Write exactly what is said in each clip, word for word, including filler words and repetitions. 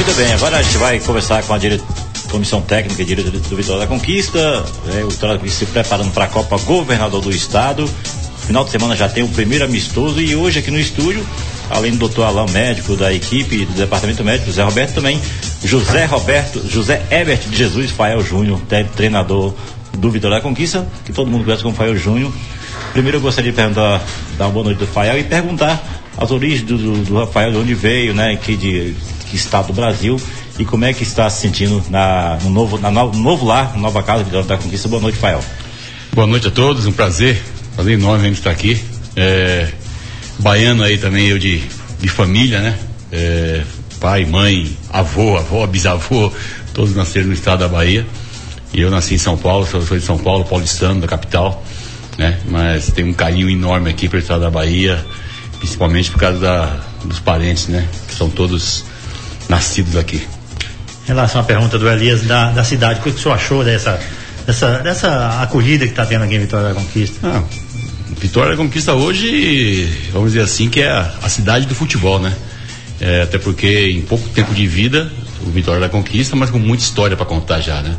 Muito bem, agora a gente vai conversar com a dire... comissão técnica e diretora do Vitória da Conquista, é, o Vitória da Conquista se preparando para a Copa Governador do Estado. Final de semana já tem o primeiro amistoso e hoje aqui no estúdio, além do doutor Alain, médico da equipe do departamento médico, José Roberto, também José Roberto, José Herbert de Jesus Fael Júnior, treinador do Vitória da Conquista, que todo mundo conhece como Fael Júnior. Primeiro eu gostaria de perguntar, dar uma boa noite do Fael e perguntar as origens do, do, do Rafael, de onde veio, né, que, de que estado do Brasil e como é que está se sentindo na, no, novo, na, no novo lar, na nova casa Vitória da Conquista. Boa noite, Fael. Boa noite a todos, um prazer, prazer enorme estar aqui. É, baiano aí também, eu de, de família, né? É, pai, mãe, avô, avó, bisavô, todos nasceram no estado da Bahia. E eu nasci em São Paulo, sou, sou de São Paulo, paulistano, da capital, né? Mas tenho um carinho enorme aqui para o estado da Bahia, principalmente por causa da, dos parentes, né? Que são todos nascidos aqui. Em relação à pergunta do Elias da, da cidade, o que o senhor achou dessa, dessa, dessa acolhida que está tendo aqui em Vitória da Conquista? Ah, Vitória da Conquista hoje, vamos dizer assim, que é a, a cidade do futebol, né? É, até porque em pouco tempo de vida, o Vitória da Conquista, mas com muita história para contar já, né?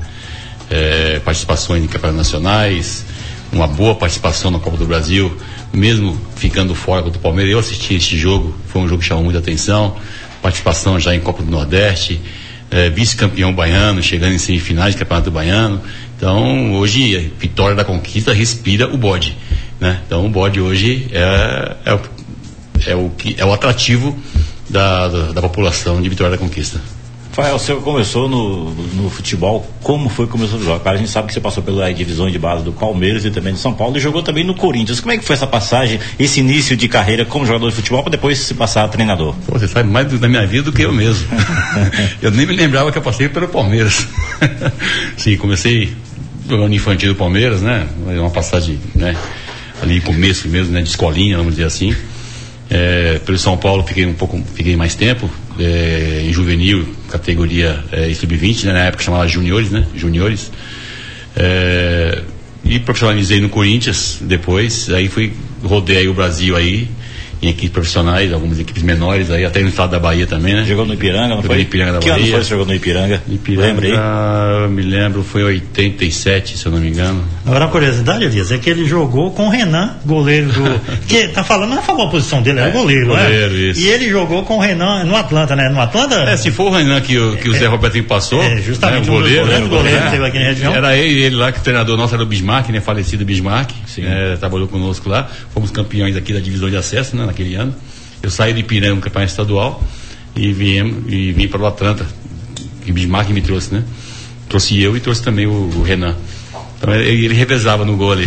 É, participações em campeonatos nacionais, uma boa participação na Copa do Brasil, mesmo ficando fora contra o Palmeiras. Eu assisti este jogo, foi um jogo que chamou muita atenção. Participação já em Copa do Nordeste, é, vice-campeão baiano, chegando em semifinais de Campeonato Baiano. Então, hoje, Vitória da Conquista respira o bode, né? Então, o bode hoje é, é, é, o, que, é o atrativo da, da, da população de Vitória da Conquista. Fael, você começou no, no futebol, como foi que começou o jogo? A gente sabe que você passou pelas divisões de base do Palmeiras e também do São Paulo e jogou também no Corinthians. Como é que foi essa passagem, esse início de carreira como jogador de futebol para depois se passar a treinador? Pô, você sabe mais da minha vida do que eu mesmo. Eu nem me lembrava que eu passei pelo Palmeiras. Sim, comecei jogando infantil do Palmeiras, né? Uma passagem, né? Ali começo mesmo, né? De escolinha, vamos dizer assim. É, pelo São Paulo fiquei um pouco, fiquei mais tempo, é, em juvenil, categoria é, sub vinte, né, na época chamava juniores, né, juniores, é, e profissionalizei no Corinthians depois, aí fui, rodei aí o Brasil aí, em equipes profissionais, algumas equipes menores aí, até no estado da Bahia também, né? Jogou no Ipiranga, não Jogou foi? No Ipiranga da que Bahia. ano foi que você jogou no Ipiranga? Ipiranga, lembra aí? Eu me lembro, foi oitenta e sete, se eu não me engano. Agora, a curiosidade, Elias, é que ele jogou com o Renan, goleiro do... que tá falando, não falou a posição dele, era é, goleiro, goleiro, né? Isso. E ele jogou com o Renan no Atlanta, né? No Atlanta? É, se for o Renan que, o, que o Zé Robertinho passou, é, justamente, né, o goleiro, né, o goleiro né, que teve aqui na região. Era ele, ele lá, que o treinador nosso era o Bismarck, né? Falecido Bismarck, é, trabalhou conosco lá, fomos campeões aqui da divisão de acesso, né? Naquele ano. Eu saí de Ipiranga no campeonato estadual e vim, e vim para o Atlanta, que o Bismarck me trouxe, né? Trouxe eu e trouxe também o, o Renan. Então ele, ele revezava no gol ali.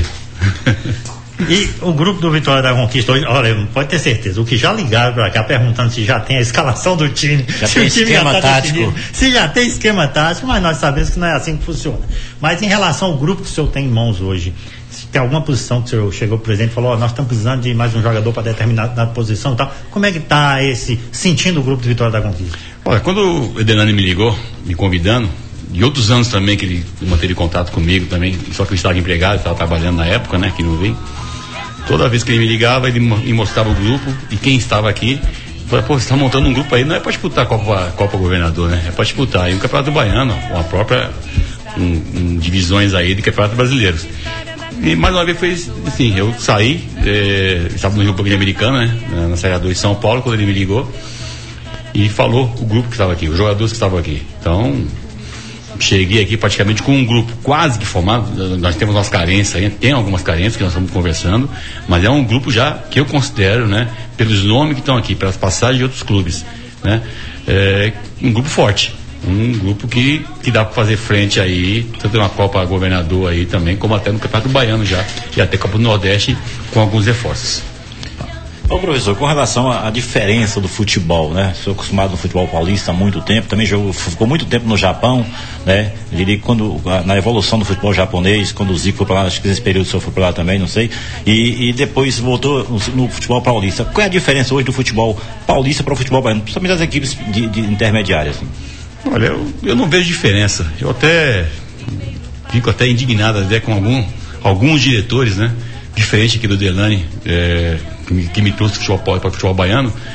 E o grupo do Vitória da Conquista hoje, olha, pode ter certeza, o que já ligaram para cá perguntando se já tem a escalação do time, já se tem o time esquema já tá tático, definido, se já tem esquema tático, mas nós sabemos que não é assim que funciona. Mas em relação ao grupo que o senhor tem em mãos hoje, se tem alguma posição que o senhor chegou pro presidente e falou, oh, nós estamos precisando de mais um jogador para determinada posição e tal, como é que está esse, sentindo o grupo do Vitória da Conquista? Olha, quando o Edenani me ligou, me convidando, e outros anos também que ele manteve contato comigo também, só que eu estava empregado, estava trabalhando na época, né, que não veio. Toda vez que ele me ligava, ele me mostrava o grupo e quem estava aqui. Falei, pô, você está montando um grupo aí, não é para disputar a Copa, Copa Governador, né? É para disputar aí o Campeonato Baiano, com a própria um, um, divisões aí de Campeonatos Brasileiros. E mais uma vez foi assim, eu saí, é, estava no Rio Grande Americano, né? Na Serra dois de São Paulo, quando ele me ligou e falou o grupo que estava aqui, os jogadores que estavam aqui. Então, cheguei aqui praticamente com um grupo quase que formado. Nós temos umas carências aí, tem algumas carências que nós estamos conversando, mas é um grupo já que eu considero, né, pelos nomes que estão aqui, pelas passagens de outros clubes, né, é um grupo forte, um grupo que, que dá para fazer frente aí, tanto na Copa Governador aí também, como até no Campeonato Baiano já, e até Copa do Nordeste com alguns reforços. Ô professor, com relação à diferença do futebol, né? Sou acostumado no futebol paulista há muito tempo, também jogou, ficou muito tempo no Japão, né? Eu diria que quando, na evolução do futebol japonês, quando o Zico foi para lá, acho que nesse período o senhor foi para lá também, não sei, e, e depois voltou no, no futebol paulista. Qual é a diferença hoje do futebol paulista para o futebol baiano, principalmente das equipes de, de intermediárias? Assim? Olha, eu, eu não vejo diferença. Eu até fico até indignado até com algum, alguns diretores, né? Diferente aqui do Delane, é, que, me, que me trouxe futebol para o futebol baiano,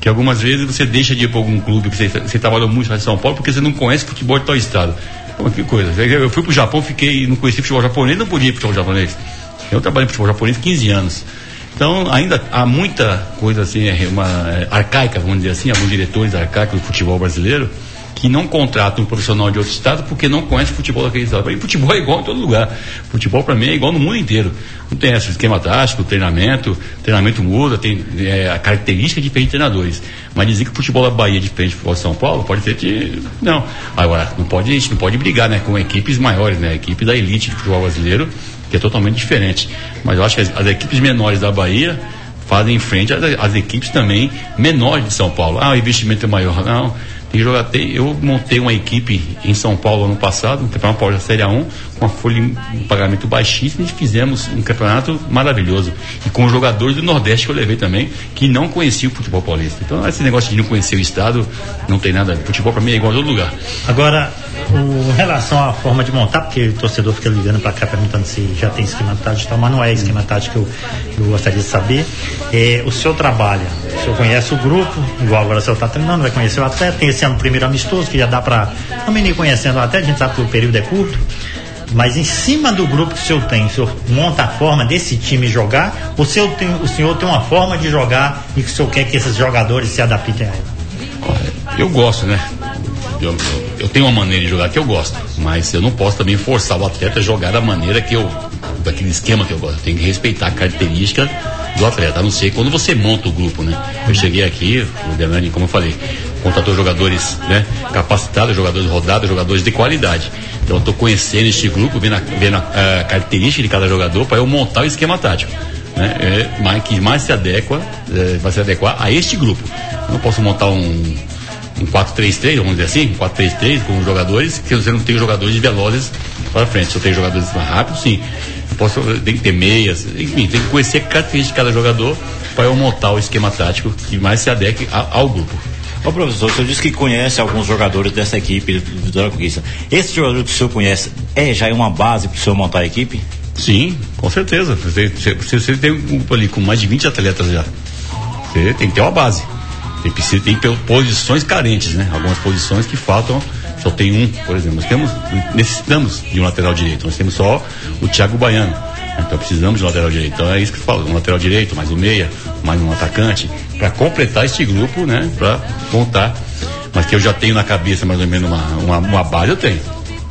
que algumas vezes você deixa de ir para algum clube que você, você trabalhou muito lá em São Paulo porque você não conhece futebol de tal estado. Pô, que coisa. Eu fui pro Japão, fiquei, não conheci futebol japonês, não podia ir pro futebol japonês. Eu trabalhei no futebol japonês quinze anos. Então, ainda há muita coisa assim, uma, é, arcaica, vamos dizer assim, alguns diretores arcaicos do futebol brasileiro que não contratam um profissional de outro estado porque não conhece o futebol daquele estado. Para mim, futebol é igual em todo lugar. Futebol, para mim, é igual no mundo inteiro. Não tem esse esquema tático, treinamento, treinamento muda, tem é, a característica diferente de treinadores. Mas dizer que o futebol da Bahia é diferente do futebol de São Paulo, pode ser que não. Agora, não pode, a gente não pode brigar, né, com equipes maiores, né, a equipe da elite do futebol brasileiro, que é totalmente diferente. Mas eu acho que as, as equipes menores da Bahia fazem frente às, às equipes também menores de São Paulo. Ah, o investimento é maior. Não. Jogar, eu montei uma equipe em São Paulo ano passado, no Campeonato Paulista Série um, com uma folha de pagamento baixíssima, e fizemos um campeonato maravilhoso. E com jogadores do Nordeste que eu levei também, que não conheciam o futebol paulista. Então, esse negócio de não conhecer o estado, não tem nada a ver. Futebol, para mim, é igual a todo lugar. Agora, o, em relação à forma de montar, porque o torcedor fica ligando para cá perguntando se já tem esquema tático e tal, mas não é esquema tático que eu, eu gostaria de saber. É, o senhor trabalha, o senhor conhece o grupo, igual agora o senhor está treinando, vai conhecer o atleta, tem esse ano primeiro amistoso, que já dá para também ir conhecendo até, a gente sabe que o período é curto, mas em cima do grupo que o senhor tem, o senhor monta a forma desse time jogar, ou o senhor tem, o senhor tem uma forma de jogar e que o senhor quer que esses jogadores se adaptem a ela? Eu gosto, né? Eu, eu tenho uma maneira de jogar que eu gosto, mas eu não posso também forçar o atleta a jogar da maneira que eu, daquele esquema que eu gosto. Eu tenho que respeitar a característica do atleta, a não ser quando você monta o grupo, né? Eu cheguei aqui, o Denani, como eu falei, contratou jogadores, né, capacitados, jogadores rodados, jogadores de qualidade. Então eu estou conhecendo este grupo, vendo a, vendo a, a característica de cada jogador para eu montar o esquema tático, né, é, mais, que mais se adequa, é, vai se adequar a este grupo. Eu não posso montar um, um quatro três três, vamos dizer assim, um quatro três três com jogadores, que você não tem jogadores velozes para frente. Se eu tenho jogadores mais rápidos, sim. Eu posso, tem que ter meias, enfim, tem que conhecer a característica de cada jogador para eu montar o esquema tático que mais se adeque a, ao grupo. Ô professor, o senhor disse que conhece alguns jogadores dessa equipe do Vitória da Conquista. Esse jogador que o senhor conhece é já é uma base para o senhor montar a equipe? Sim, com certeza. Você, você, você tem um grupo ali com mais de vinte atletas já. Você tem que ter uma base. Você precisa, tem que ter posições carentes, né? Algumas posições que faltam, só tem um, por exemplo. Nós temos, necessitamos de um lateral direito. Nós temos só o Thiago Baiano. Então precisamos de um lateral direito. Então é isso que eu falo, um lateral direito, mais um meia, mais um atacante, para completar este grupo, né? Para montar. Mas que eu já tenho na cabeça mais ou menos uma, uma, uma base, eu tenho.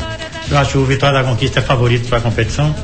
Eu acho que o Vitória da Conquista é favorito para a competição?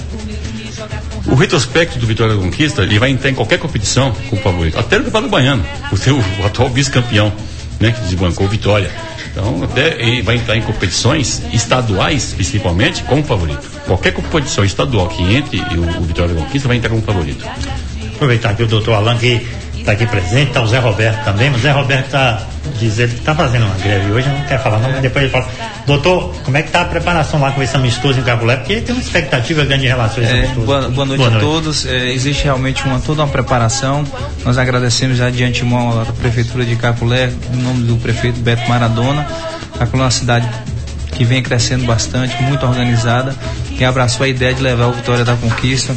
O retrospecto do Vitória da Conquista, ele vai entrar em qualquer competição como favorito. Até no Campeonato Baiano, por ser o, o atual vice-campeão, né? Que desbancou o Vitória. Então, até ele vai entrar em competições estaduais, principalmente, como favorito. Qualquer competição estadual que entre o, o Vitória da Conquista vai entrar como favorito. Aproveitar que o doutor Alan que está aqui presente, está o Zé Roberto também, mas o Zé Roberto está dizendo que está fazendo uma greve hoje, não quer falar não, mas depois ele fala. Doutor, como é que está a preparação lá com esse amistoso em Capulé? Porque tem uma expectativa grande em relação a esse é, amistoso. Boa, boa, noite boa noite a todos. É, existe realmente uma, toda uma preparação. Nós agradecemos já de antemão a Prefeitura de Capulé, em nome do prefeito Beto Maradona. Capulé é uma cidade que vem crescendo bastante, muito organizada, que abraçou a ideia de levar o Vitória da Conquista.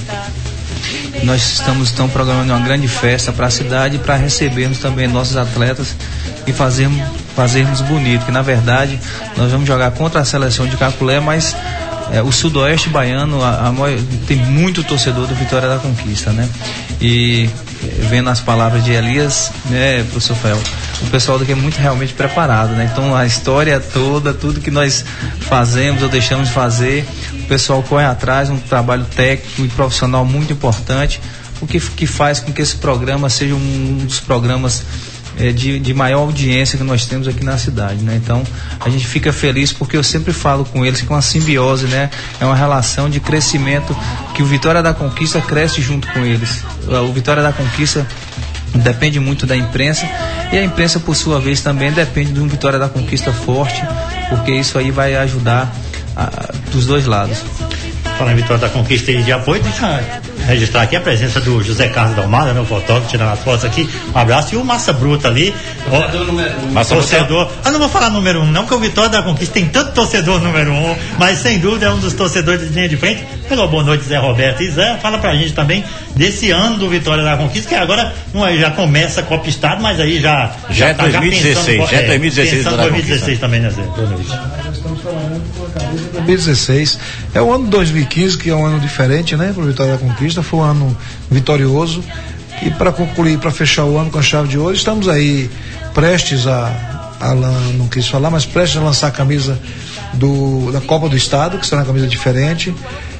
Nós estamos então programando uma grande festa para a cidade, para recebermos também nossos atletas e fazermos, fazermos bonito, que na verdade nós vamos jogar contra a seleção de Capulé, mas é, o sudoeste baiano a, a maior, tem muito torcedor do Vitória da Conquista, né? E vendo as palavras de Elias, né, professor Fel, o pessoal daqui é muito realmente preparado, né? Então a história toda, tudo que nós fazemos ou deixamos de fazer, o pessoal corre atrás, um trabalho técnico e profissional muito importante, o que, que faz com que esse programa seja um dos programas é, de, de maior audiência que nós temos aqui na cidade, né? Então a gente fica feliz porque eu sempre falo com eles que é uma simbiose, né? É uma relação de crescimento que o Vitória da Conquista cresce junto com eles. O Vitória da Conquista depende muito da imprensa e a imprensa por sua vez também depende de um Vitória da Conquista forte, porque isso aí vai ajudar a, dos dois lados. Falando em Vitória da Conquista e de apoio, deixa eu registrar aqui a presença do José Carlos Dalmada, né, o fotógrafo, tirando as fotos aqui, um abraço, e o Massa Bruta ali, torcedor número um. Massa torcedor, Bruta. Ah, não vou falar número um não, porque o Vitória da Conquista tem tanto torcedor número um, mas sem dúvida é um dos torcedores de linha de frente, Pelo boa noite, Zé Roberto e Zé, fala pra gente também desse ano do Vitória da Conquista, que agora não é, já começa a Copa Estado, mas aí já... Já é dois mil e dezesseis, já é dois mil e dezesseis. Pensando em dois mil e dezesseis também, né, Zé? Boa noite. Estamos trabalhando com a cabeça de dois mil e dezesseis. É o ano de dois mil e quinze, que é um ano diferente, né, para o Vitória da Conquista. Foi um ano vitorioso. E para concluir, para fechar o ano com a chave de ouro, estamos aí prestes a, a não quis falar, mas prestes a lançar a camisa do, da Copa do Estado, que será uma camisa diferente.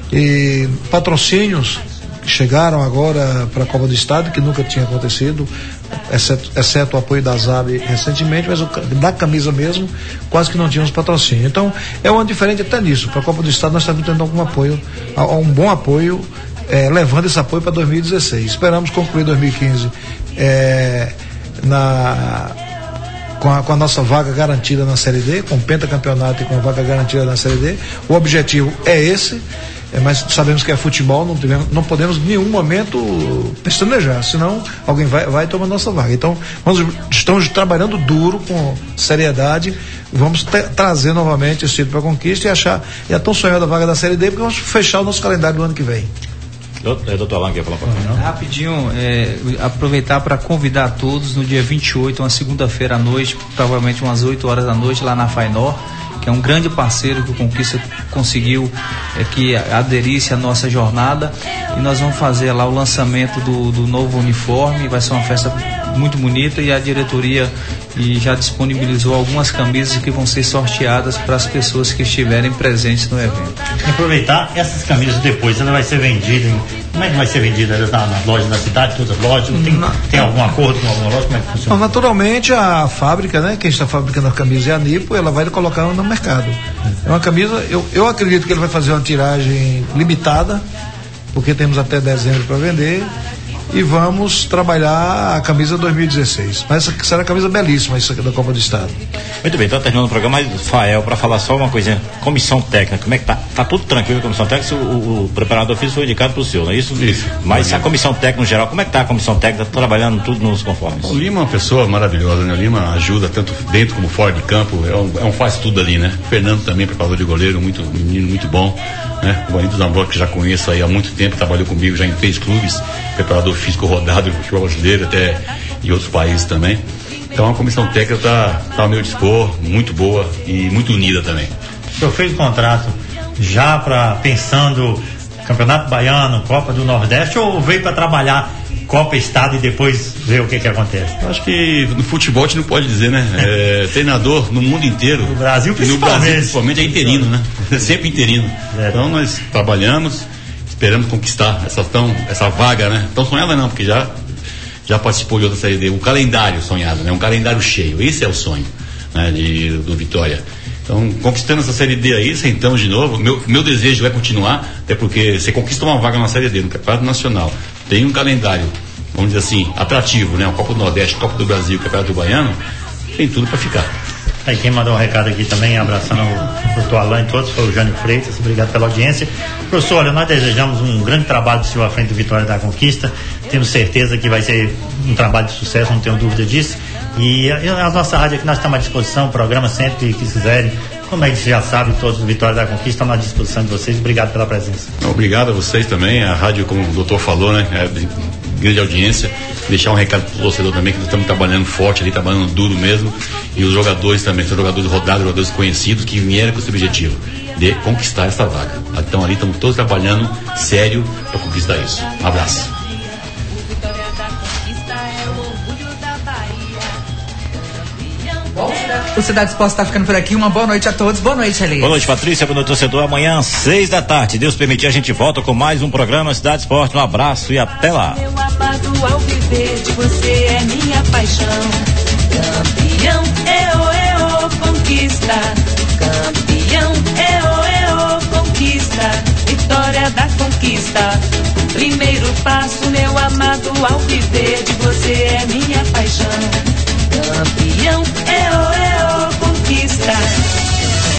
E patrocínios que chegaram agora para a Copa do Estado, que nunca tinha acontecido, exceto, exceto o apoio da ZAB recentemente, mas o, da camisa mesmo, quase que não tínhamos patrocínio. Então, é um ano diferente até nisso. Para a Copa do Estado nós estamos tendo algum apoio, um bom apoio, é, levando esse apoio para dois mil e dezesseis. Esperamos concluir dois mil e quinze é, na... Com a, com a nossa vaga garantida na Série D, com o pentacampeonato e com a vaga garantida na Série D. O objetivo é esse, é, mas sabemos que é futebol, não, tivemos, não podemos em nenhum momento pestanejar, senão alguém vai, vai tomar nossa vaga. Então, vamos, estamos trabalhando duro, com seriedade, vamos te, trazer novamente esse título para a conquista e achar, e a tão sonhada vaga da Série D, porque vamos fechar o nosso calendário do ano que vem. É, doutor Alan, quer falar para mim? Rapidinho, é, aproveitar para convidar todos no dia vinte e oito, uma segunda-feira à noite, provavelmente umas oito horas da noite, lá na Fainor, que é um grande parceiro que o Conquista conseguiu é, que aderisse à nossa jornada, e nós vamos fazer lá o lançamento do, do novo uniforme. Vai ser uma festa muito bonita, e a diretoria e já disponibilizou algumas camisas que vão ser sorteadas para as pessoas que estiverem presentes no evento. Aproveitar essas camisas depois, ela vai ser vendida em, como é que vai ser vendida? Nas na lojas da cidade, todas as lojas? Tem, Na, tem algum acordo com alguma loja? Como é que funciona? Não, naturalmente a fábrica, né, quem está fabricando a camisa é a Nipo, ela vai colocar no mercado. É uma camisa, eu, eu acredito que ele vai fazer uma tiragem limitada, porque temos até dezembro para vender, e vamos trabalhar a camisa dois mil e dezesseis. Mas essa será uma camisa belíssima, isso aqui da Copa do Estado. Muito bem, está terminando o programa, mas Fael, para falar só uma coisinha, comissão técnica, como é que tá? Tá tudo tranquilo a comissão técnica, o, o, o preparador físico foi indicado para o senhor, não é isso? Isso. Mas a comissão técnica no geral, como é que tá a comissão técnica? Tá trabalhando tudo nos conformes? O Lima é uma pessoa maravilhosa, né? O Lima ajuda tanto dentro como fora de campo, é um, é um faz tudo ali, né? O Fernando também, preparador de goleiro, muito, um menino muito bom, né? O Vanito Zambrot, que já conheço aí há muito tempo, trabalhou comigo já em três clubes, preparador físico rodado do futebol brasileiro, até em outros países também. Então a comissão técnica está tá ao meu dispor, muito boa e muito unida também. O senhor fez o contrato já para pensando Campeonato Baiano, Copa do Nordeste, ou veio para trabalhar Copa Estado e depois ver o que que acontece? Acho que no futebol a gente não pode dizer, né? É, treinador no mundo inteiro. No Brasil principalmente. No Brasil principalmente é interino, né? É sempre interino. É. Então nós trabalhamos, esperamos conquistar essa, tão, essa vaga, né? Tão sonhada não, porque já já participou de outra Série D, o calendário sonhado, né? Um calendário cheio, esse é o sonho, né? De, do Vitória. Então, conquistando essa Série D aí, sentamos de novo, meu, meu desejo é continuar, até porque você conquista uma vaga na Série D, no Campeonato Nacional, tem um calendário, vamos dizer assim, atrativo, né? A Copa do Nordeste, Copa do Brasil, Campeonato Baiano, tem tudo para ficar. Aí quem mandou um recado aqui também, abraçando o doutor Alain e todos, foi o Jânio Freitas, obrigado pela audiência. Professor, olha, nós desejamos um grande trabalho do senhor à frente do Vitória da Conquista, temos certeza que vai ser um trabalho de sucesso, não tenho dúvida disso, e a, a nossa rádio aqui, nós estamos à disposição, o programa sempre que quiserem, como é que você já sabe, todos do Vitória da Conquista estão à disposição de vocês, obrigado pela presença. Obrigado a vocês também, a rádio, como o doutor falou, né, é de grande audiência, deixar um recado para o torcedor também, que nós estamos trabalhando forte ali, trabalhando duro mesmo, e os jogadores também, são jogadores rodados, jogadores conhecidos, que vieram com esse objetivo, de conquistar essa vaga. Então ali estamos todos trabalhando sério para conquistar isso. Um abraço. O Cidade Esporte está ficando por aqui. Uma boa noite a todos. Boa noite, Elias. Boa noite, Patrícia. Boa noite, torcedor. Amanhã, às seis da tarde, Deus permitir, a gente volta com mais um programa Cidade Esporte. Um abraço e até lá. Meu amado alviverde, você é minha paixão. Campeão, eu, eu, conquista. Campeão, eu, eu, conquista. Vitória da conquista. Primeiro passo, meu amado alviverde.